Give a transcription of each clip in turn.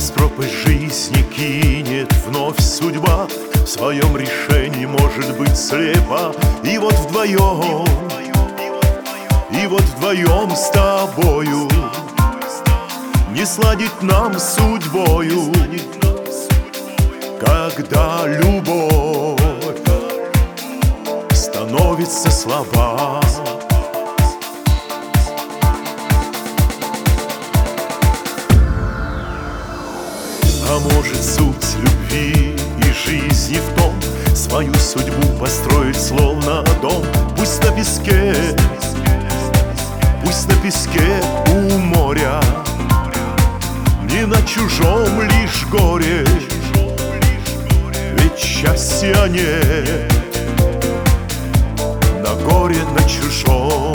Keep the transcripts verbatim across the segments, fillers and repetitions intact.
нас в пропасть жизни кинет вновь судьба, в своем решении, может быть, слепа. И вот вдвоем, и вот вдвоем с тобою не сладить нам с судьбою, когда любовь становится слаба. А может, суть любви и жизни в том, свою судьбу построить словно дом. Пусть на песке, пусть на песке у моря, не на чужом лишь горе, ведь счастья нет на горе, на чужом.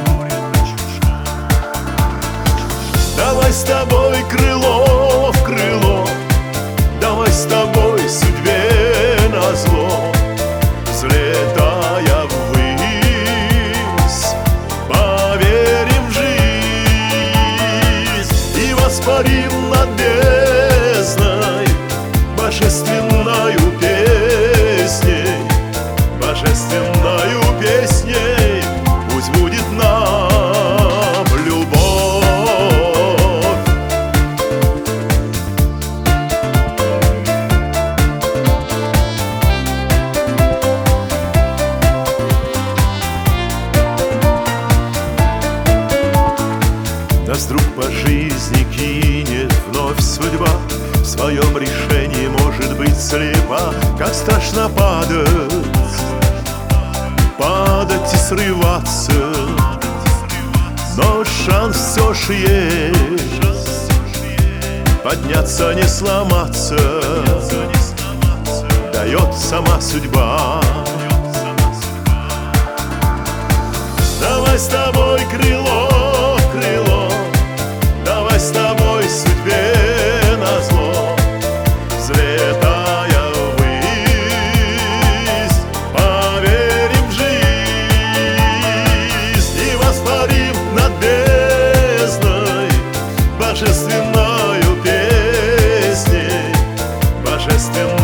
Давай с тобой крыло в крыло, давай с тобой судьбе назло, взлетая ввысь, поверим в жизнь и воспарим над бездной божественною песней, божественною песней. Пусть будет нам любовь. Нас вдруг по жизни кинет вновь судьба, в своем решении, может быть, слепа. Как страшно падать, падать и срываться, но шанс все ж есть, подняться, не сломаться, дает сама судьба. Давай с тобой крыло в крыло, давай с тобой судьбе назло, взлетая ввысь, поверим в жизнь и воспарим над бездной божественною песней, божественной.